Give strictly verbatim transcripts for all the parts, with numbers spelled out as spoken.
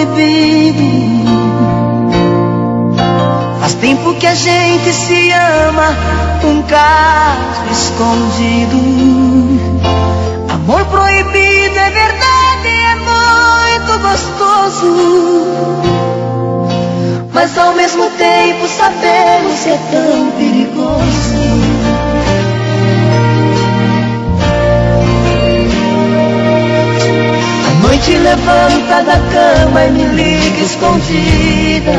proibido. Faz tempo que a gente se ama, um caso escondido. Amor proibido é verdade, é muito gostoso, mas ao mesmo tempo sabemos que é tão perigoso. A noite levanta da cama e me liga escondida.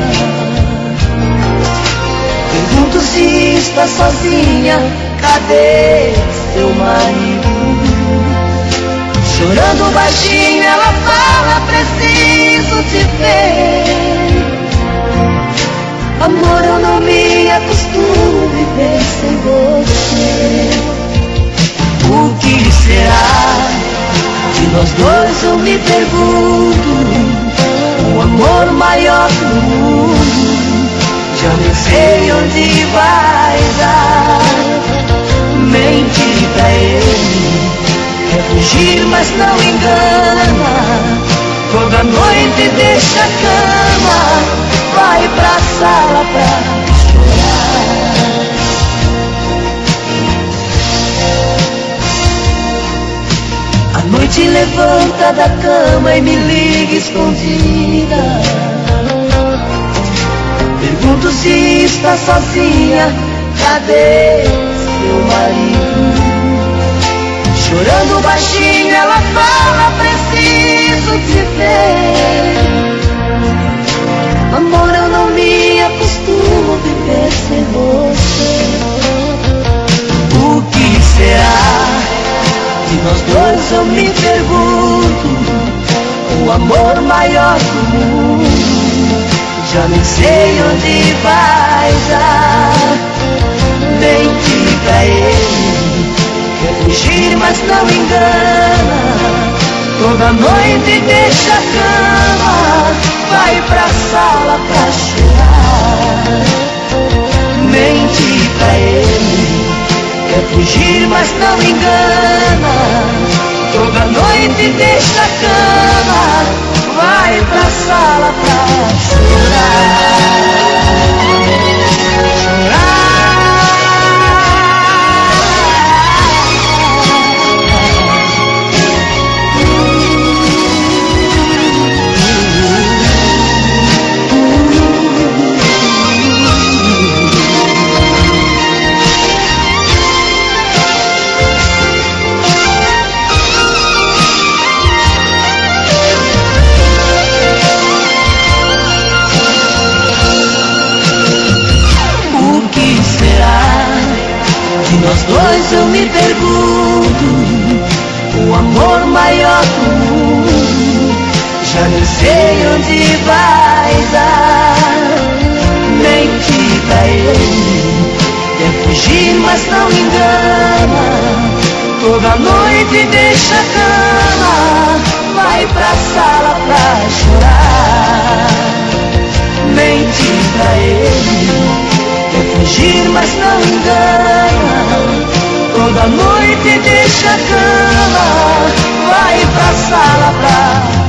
Pergunto se está sozinha, cadê seu marido? Chorando baixinho ela fala, preciso te ver. Amor, eu não me acostumo a viver sem você. O que será de nós dois, eu me pergunto. O amor maior do mundo, já nem sei onde vai dar. Mente pra ele, quer fugir mas não engana. Toda noite deixa a cama, vai pra sala pra chorar. A noite levanta da cama e me liga escondida. Pergunto se está sozinha, cadê seu marido? Chorando baixinho ela fala, preciso te ver. Amor, eu não me acostumo a viver sem você. O que será de nós dois, eu me pergunto. O amor maior do mundo, já nem sei onde vai dar. Mente pra ele, quer fugir mas não engana. Toda noite deixa a cama, vai pra sala pra chorar. Mente pra ele, quer fugir mas não engana. Toda noite deixa a cama, vai pra sala pra chorar. Nós dois, eu me pergunto. O amor maior do mundo, já nem sei onde vai dar. Mente pra ele, quer fugir mas não engana. Toda noite deixa a cama, vai pra sala pra chorar. Mente pra ele, quer fugir mas não engana. Toda noite deixa a cama, vai pra sala pra